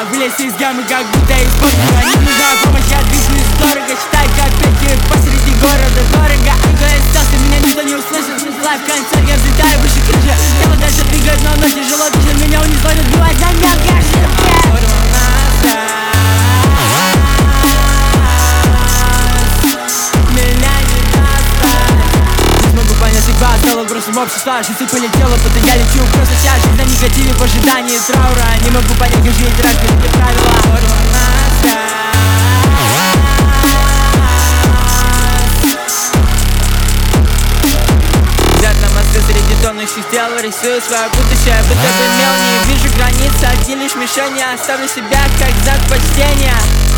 Вылез из гаммы, как будто из подпора. Не нужна помощь, я двигаюсь дорого. Считай, как петли посреди города. Дорого, эго остался, меня никто не услышит. Лайв-концерт, я взлетаю выше крыши. Тело дальше двигает, но оно тяжело дышит. Меня унесло, разбивать на мелкие ошибки. Судьба стала бросом общества, жизнь полетела, будто я лечу просто вся жизнь на негативе в ожидании траура. Не могу понять, как жизнь, раз без правила. Взгляд на мосты среди тонущих тел, рисую свое будущее, будто бы мел. Не вижу границ, одни лишь мишени. Оставлю себя как знак почтения.